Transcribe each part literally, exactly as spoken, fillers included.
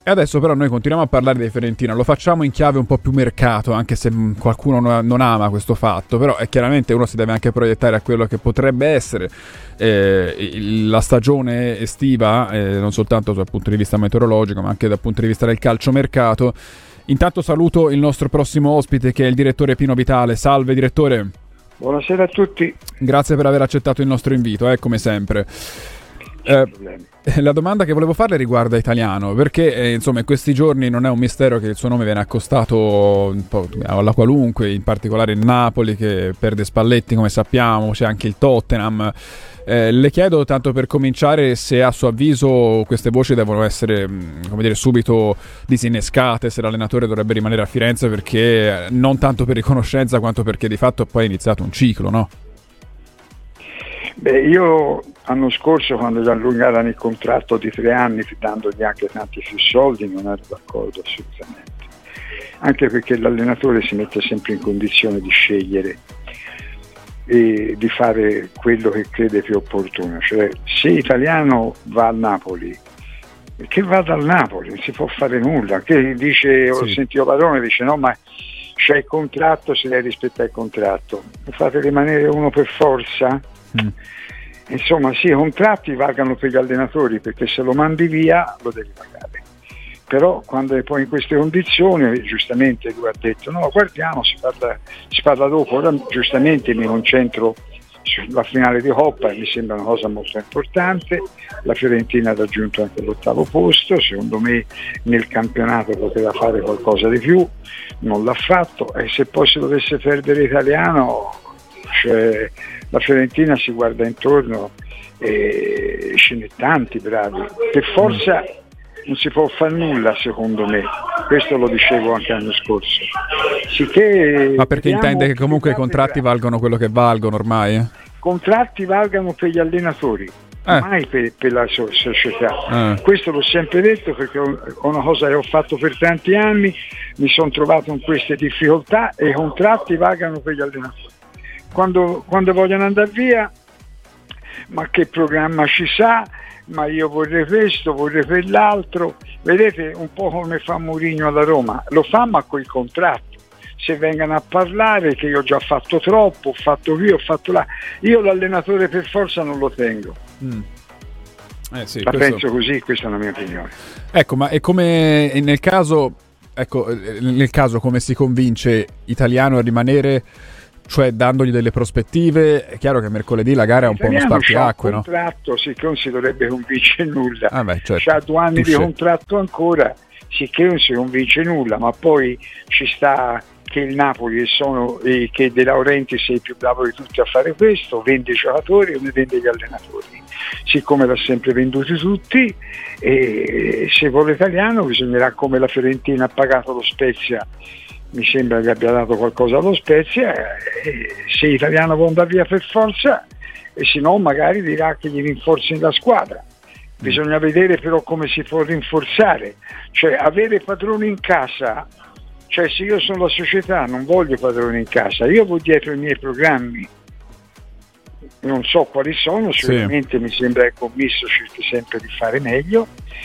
E adesso però noi continuiamo a parlare di Fiorentina, lo facciamo in chiave un po' più mercato, anche se qualcuno non ama questo fatto, però è chiaramente uno si deve anche proiettare a quello che potrebbe essere eh, la stagione estiva, eh, non soltanto dal punto di vista meteorologico ma anche dal punto di vista del calciomercato. Intanto saluto il nostro prossimo ospite, che è il direttore Pino Vitale. Salve direttore. Buonasera a tutti. Grazie per aver accettato il nostro invito, eh, come sempre. Eh, la domanda che volevo farle riguarda Italiano, perché eh, insomma in questi giorni non è un mistero che il suo nome viene accostato un po' alla qualunque, in particolare il Napoli che perde Spalletti come sappiamo, c'è anche il Tottenham. Eh, le chiedo, tanto per cominciare, se a suo avviso queste voci devono essere, come dire, subito disinnescate, se l'allenatore dovrebbe rimanere a Firenze, perché non tanto per riconoscenza quanto perché di fatto poi è iniziato un ciclo, no? Beh, io l'anno scorso, quando gli allungarono il contratto di tre anni dandogli anche tanti più soldi, non ero d'accordo assolutamente, anche perché l'allenatore si mette sempre in condizione di scegliere e di fare quello che crede più opportuno. Cioè, se Italiano va al Napoli, che vada al Napoli, non si può fare nulla. Che dice, sì. Ho sentito Padrone, dice no, ma c'è il contratto, se lei rispetta il contratto, lo fate rimanere uno per forza? Mm. Insomma, sì, i contratti valgano per gli allenatori, perché se lo mandi via lo devi pagare, però quando è poi in queste condizioni, giustamente lui ha detto no, guardiamo, si parla, si parla dopo. Ora giustamente mi concentro sulla finale di Coppa e mi sembra una cosa molto importante. La Fiorentina ha raggiunto anche l'ottavo posto, secondo me nel campionato poteva fare qualcosa di più, non l'ha fatto, e se poi si dovesse perdere Italiano, cioè, la Fiorentina si guarda intorno e ce n'è tanti bravi, per forza non si può fare nulla, secondo me. Questo lo dicevo anche l'anno scorso. Sicché ma perché intende che comunque i contratti valgono quello che valgono ormai? Eh? Contratti valgano per gli allenatori, eh. mai per, per la so- società. Eh. Questo l'ho sempre detto, perché è una cosa che ho fatto per tanti anni, mi sono trovato in queste difficoltà, e i contratti valgano per gli allenatori. Quando, quando vogliono andare via, ma che programma ci sa, ma io vorrei questo, vorrei quell'altro. Vedete un po' come fa Mourinho alla Roma, lo fa ma con il contratto. Se vengono a parlare che io ho già fatto troppo, ho fatto qui, ho fatto là, io l'allenatore per forza non lo tengo. Mm. Eh sì, la questo... penso così, questa è la mia opinione. Ecco, ma è come nel caso, ecco, nel caso come si convince Italiano a rimanere, cioè dandogli delle prospettive? È chiaro che mercoledì la gara è un po' uno spartiacque, no? Il contratto, sicché non si dovrebbe convincere nulla. Ah beh, certo. C'ha due anni Touché. Di contratto ancora, sicché non si convince nulla, ma poi ci sta che il Napoli sono, eh, che De Laurentiis è il più bravo di tutti a fare questo, vende i giocatori o ne vende gli allenatori. Siccome l'ha sempre venduti tutti, e se vuole Italiano bisognerà, come la Fiorentina ha pagato lo Spezia, mi sembra che abbia dato qualcosa allo Spezia, e se Italiano può andare via per forza, e se no magari dirà che gli rinforzi la squadra. Bisogna vedere però come si può rinforzare, cioè avere padroni in casa. Cioè, se io sono la società non voglio padroni in casa, io vado dietro i miei programmi, non so quali sono, sicuramente sì. Mi sembra che il commisso cerchi sempre di fare meglio,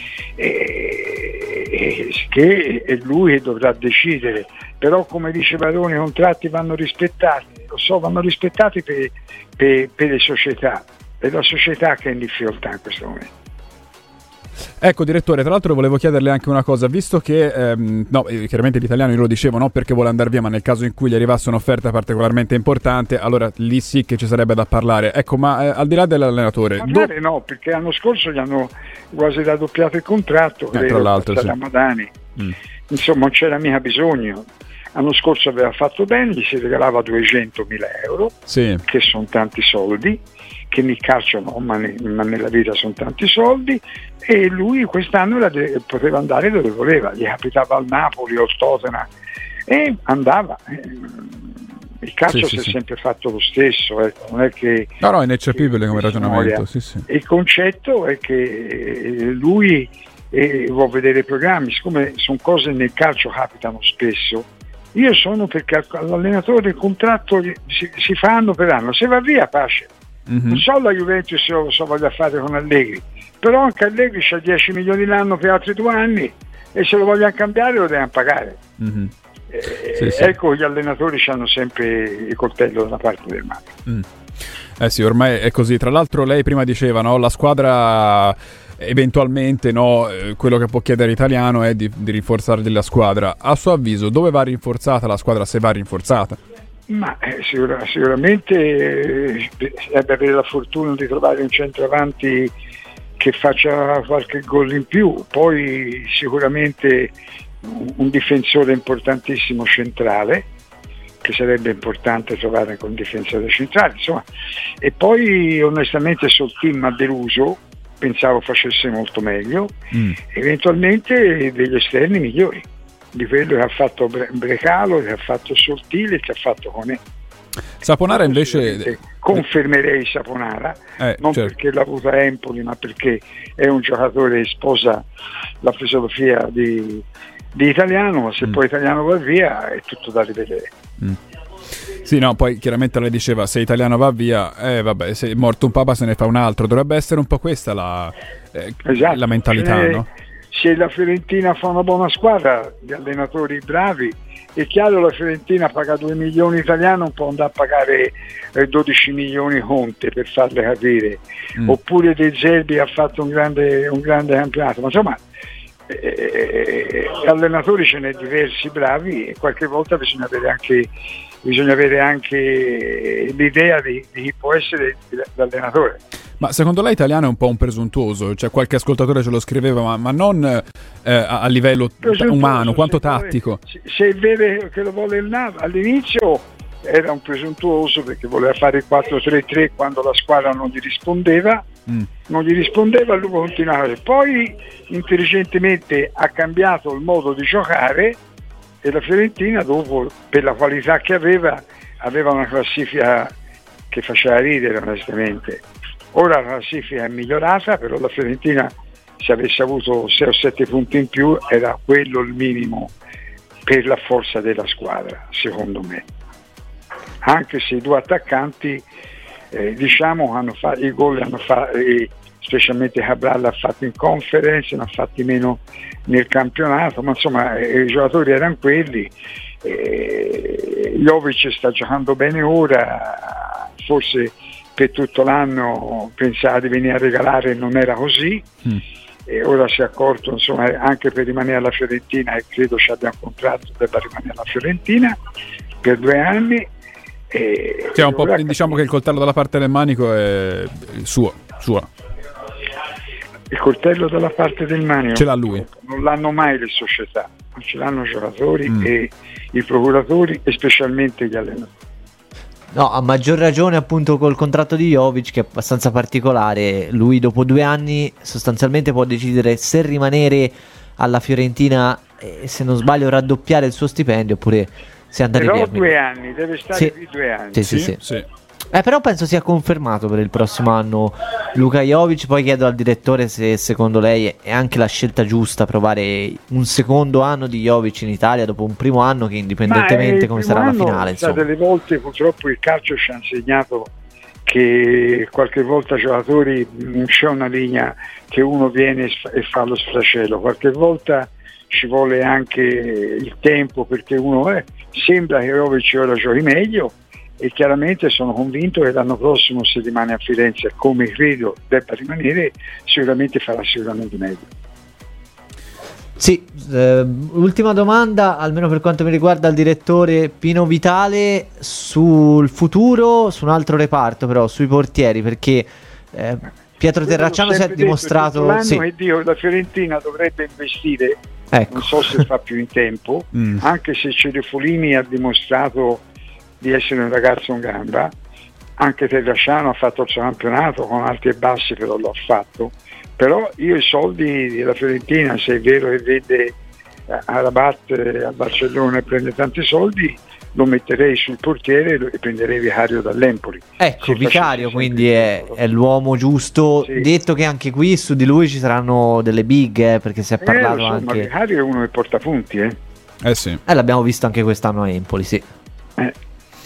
e, e che è lui che dovrà decidere. Però, come dice Baroni, i contratti vanno rispettati, lo so, vanno rispettati per, per, per le società, è la società che è in difficoltà in questo momento. Ecco direttore, tra l'altro volevo chiederle anche una cosa, visto che ehm, no, chiaramente l'Italiano, io lo dicevo, no perché vuole andare via, ma nel caso in cui gli arrivasse un'offerta particolarmente importante, allora lì sì che ci sarebbe da parlare. Ecco, ma eh, al di là dell'allenatore, parlare do... no, perché l'anno scorso gli hanno quasi raddoppiato il contratto, eh, tra l'altro sì. Ramadani. Mm. Insomma, non c'era mica bisogno. L'anno scorso aveva fatto bene, gli si regalava duecentomila euro, sì. Che sono tanti soldi, che nel calcio no, ma, ne, ma nella vita sono tanti soldi, e lui quest'anno la de- poteva andare dove voleva, gli capitava al Napoli o al Tottenham e andava. Il calcio sì, si sì, è sì. sempre fatto lo stesso, ecco. Non è che no, no, è ineccepibile come ragionamento. Sì, sì. Il concetto è che lui eh, vuole vedere i programmi, siccome sono cose nel calcio capitano spesso. Io sono perché l'allenatore il contratto si, si fa anno per anno, se va via pace. Mm-hmm. Non so la Juventus se lo so voglia fare con Allegri, però anche Allegri c'ha dieci milioni l'anno per altri due anni, e se lo vogliono cambiare lo devono pagare. Mm-hmm. Eh, sì, sì. Ecco, gli allenatori hanno sempre il coltello dalla parte del mano. Mm. Eh sì, ormai è così. Tra l'altro lei prima diceva, no, la squadra eventualmente, no, quello che può chiedere Italiano è di, di rinforzare della squadra. A suo avviso dove va rinforzata la squadra, se va rinforzata? Ma eh, sicur- sicuramente eh, deve avere la fortuna di trovare un centravanti che faccia qualche gol in più, poi sicuramente un, un difensore importantissimo centrale, che sarebbe importante trovare con difensore centrale, insomma. E poi onestamente sul team ha deluso, pensavo facesse molto meglio, mm. eventualmente degli esterni migliori di quello che ha fatto Brecalo, che ha fatto Sottile, che ha fatto Conè. Saponara invece confermerei Saponara, eh, non certo. perché l'ha avuta a Empoli, ma perché è un giocatore che sposa la filosofia di, di Italiano, ma se mm. poi Italiano va via è tutto da rivedere. Mm. Sì, no, poi chiaramente lei diceva se Italiano va via, eh vabbè, se è morto un papa se ne fa un altro, dovrebbe essere un po' questa la, eh, esatto. la mentalità, se, no? Se la Fiorentina fa una buona squadra, gli allenatori bravi, è chiaro la Fiorentina paga due milioni Italiano, non può andare a pagare eh, dodici milioni Conte, per farle capire, mm. oppure De Zerbi ha fatto un grande, un grande campionato, ma insomma eh, allenatori ce n'è diversi bravi e qualche volta bisogna avere anche bisogna avere anche l'idea di, di chi può essere l'allenatore. Ma secondo lei Italiano è un po' un presuntuoso? Cioè qualche ascoltatore ce lo scriveva, ma, ma non eh, a livello umano, quanto tattico? Se, se è vero che lo vuole il Nav, all'inizio era un presuntuoso perché voleva fare il quattro tre tre quando la squadra non gli rispondeva, mm. non gli rispondeva, lui continuava. Poi intelligentemente ha cambiato il modo di giocare e la Fiorentina dopo, per la qualità che aveva, aveva una classifica che faceva ridere onestamente. Ora la classifica è migliorata, però la Fiorentina se avesse avuto sei o sette punti in più era quello il minimo per la forza della squadra, secondo me. Anche se i due attaccanti eh, diciamo hanno fatto i gol, hanno fatto, eh, specialmente Cabral ha fatto in conference, ne ha fatti meno nel campionato, ma insomma eh, i giocatori erano quelli. eh, Jovic sta giocando bene ora, forse per tutto l'anno pensava di venire a regalare, non era così, mm. e ora si è accorto, insomma, anche per rimanere alla Fiorentina, e credo ci abbia un contratto, debba rimanere alla Fiorentina per due anni. E cioè, un po', diciamo che il coltello dalla parte del manico è suo, suo. Il coltello dalla parte del manico ce l'ha lui. Non l'hanno mai le società, ma ce l'hanno i giocatori mm. e i procuratori e specialmente gli allenatori. No, a maggior ragione appunto col contratto di Jovic, che è abbastanza particolare. Lui dopo due anni sostanzialmente può decidere se rimanere alla Fiorentina e, se non sbaglio, raddoppiare il suo stipendio, oppure se andare però via. Però due anni, deve stare sì. qui due anni. Sì, sì, sì, sì. sì. Eh, però penso sia confermato per il prossimo anno Luka Jovic. Poi chiedo al direttore se secondo lei è anche la scelta giusta provare un secondo anno di Jovic in Italia dopo un primo anno che, indipendentemente come sarà la finale, insomma. Delle volte purtroppo il calcio ci ha insegnato che qualche volta giocatori non c'è una linea che uno viene e fa lo sfracello, qualche volta ci vuole anche il tempo perché uno eh, sembra che Jovic ora giochi meglio. E chiaramente sono convinto che l'anno prossimo, se rimane a Firenze, come credo debba rimanere, sicuramente farà sicuramente meglio. Sì, eh, ultima domanda, almeno per quanto mi riguarda, al direttore Pino Vitale sul futuro, su un altro reparto però, sui portieri, perché eh, Pietro Terracciano si è dimostrato... L'anno sì. che dico, la Fiorentina dovrebbe investire, ecco. Non so se fa più in tempo, mm. anche se Cerefolini ha dimostrato di essere un ragazzo in gamba, anche Terracciano ha fatto il suo campionato con alti e bassi, però lo ha fatto. Però io i soldi della Fiorentina, se è vero che vede a Rabat, a Barcellona e prende tanti soldi, lo metterei sul portiere e prenderei Vicario dall'Empoli. Ecco, Vicario quindi è, è l'uomo giusto. Sì. Detto che anche qui su di lui ci saranno delle big, eh, perché si è parlato eh, so, anche... Ma Vicario è uno che porta punti, eh? Eh sì. Eh, l'abbiamo visto anche quest'anno a Empoli, sì. Eh.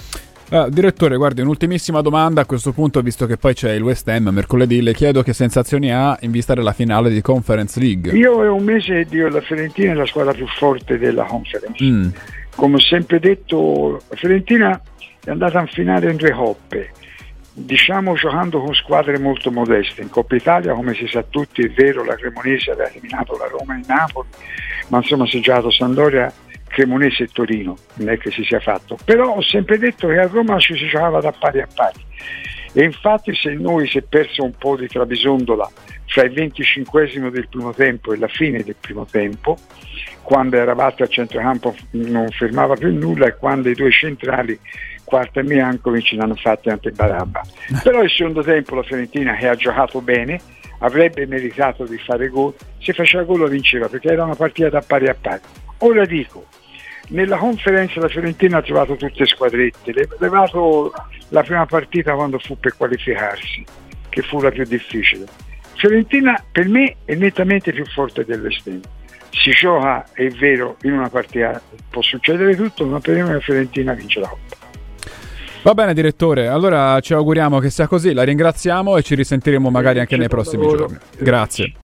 Uh, direttore, guardi, un'ultimissima domanda a questo punto, visto che poi c'è il West Ham mercoledì, le chiedo che sensazioni ha in vista della finale di Conference League. Io è un mese che dico la Fiorentina è la squadra più forte della Conference. Mm. Come ho sempre detto, la Fiorentina è andata in finale in due coppe, diciamo giocando con squadre molto modeste. In Coppa Italia, come si sa tutti, è vero, la Cremonese aveva eliminato la Roma e il Napoli, ma insomma si è giocato Sampdoria, Cremonese e Torino, non è che si sia fatto. Però ho sempre detto che a Roma ci si giocava da pari a pari, e infatti se noi si è perso un po' di trabisondola fra il venticinquesimo del primo tempo e la fine del primo tempo, quando eravate a centrocampo non fermava più nulla, e quando i due centrali Quarta e Mirankovic ce l'hanno fatte ante Barabba. Però il secondo tempo la Fiorentina, che ha giocato bene, avrebbe meritato di fare gol, se faceva gol lo vinceva, perché era una partita da pari a pari. Ora dico, nella conferenza la Fiorentina ha trovato tutte squadrette, le ha levato la prima partita quando fu per qualificarsi, che fu la più difficile. Fiorentina per me è nettamente più forte dell'Estem. Si gioca, è vero, in una partita può succedere tutto, ma per me la Fiorentina vince la Coppa. Va bene direttore, allora ci auguriamo che sia così, la ringraziamo e ci risentiremo magari anche nei prossimi giorni. Grazie.